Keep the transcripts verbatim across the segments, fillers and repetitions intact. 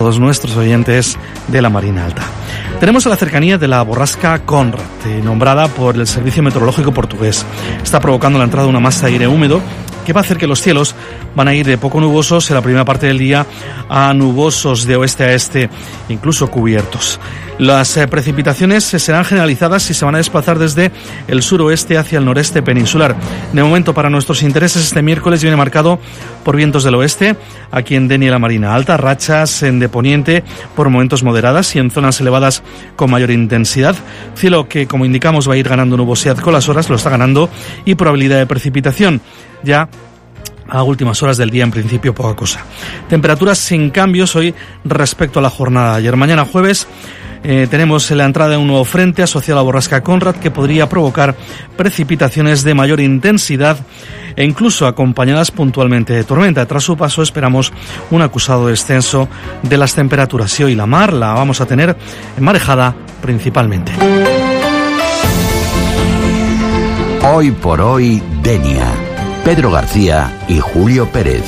todos nuestros oyentes de la Marina Alta. Tenemos a la cercanía de la borrasca Conrad, eh, nombrada por el Servicio Meteorológico portugués. Está provocando la entrada de una masa de aire húmedo que va a hacer que los cielos van a ir de poco nubosos en la primera parte del día a nubosos de oeste a este, incluso cubiertos. Las eh, precipitaciones serán generalizadas y se van a desplazar desde el suroeste hacia el noreste peninsular. De momento, para nuestros intereses, este miércoles viene marcado por vientos del oeste, aquí en Denia y la Marina Alta, rachas en de poniente por momentos moderadas y en zonas elevadas con mayor intensidad. Cielo que, como indicamos, va a ir ganando nubosidad con las horas, lo está ganando, y probabilidad de precipitación ya a últimas horas del día, en principio poca cosa. Temperaturas sin cambios hoy respecto a la jornada de ayer. Mañana jueves eh, tenemos la entrada de un nuevo frente asociado a la borrasca Conrad que podría provocar precipitaciones de mayor intensidad e incluso acompañadas puntualmente de tormenta. Tras su paso esperamos un acusado descenso de las temperaturas y hoy la mar la vamos a tener enmarejada principalmente. Hoy por hoy, Denia. Pedro García y Julio Pérez.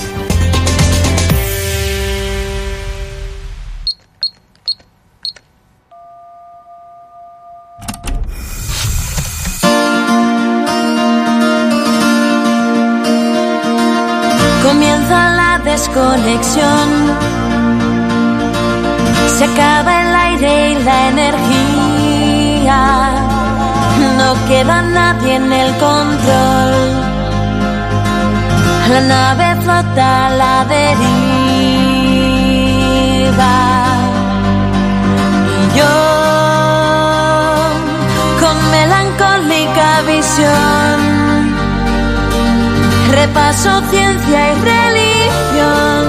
Comienza la desconexión, se acaba el aire y la energía, no queda nadie en el control. La nave flota a la deriva y yo, con melancólica visión, repaso ciencia y religión,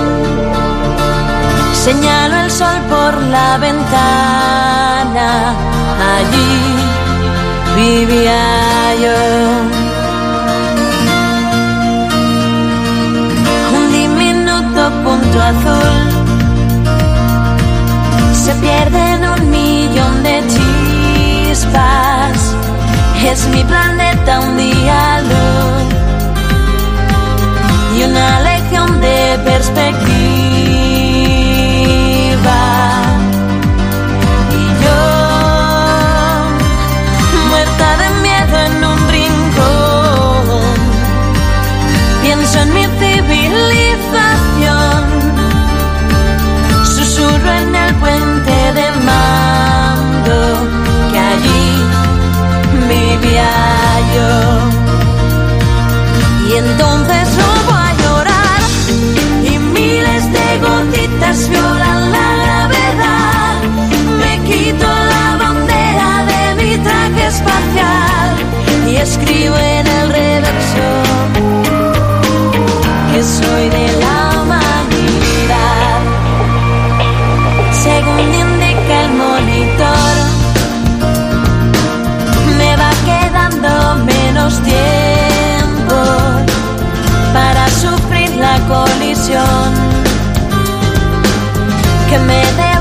señalo el sol por la ventana, allí vivía yo. Punto azul se pierde en un millón de chispas. Es mi planeta un día luz y una lección de perspectiva. Y yo, muerta de miedo en un rincón, pienso en mi civilización, susurro en el puente de mando, que allí vivía yo. Y entonces robo a llorar y miles de gotitas violan la gravedad. Me quito la bandera de mi traje espacial y escribo en el reverso que soy de la humanidad. Según indica el monitor, me va quedando menos tiempo para sufrir la colisión que me de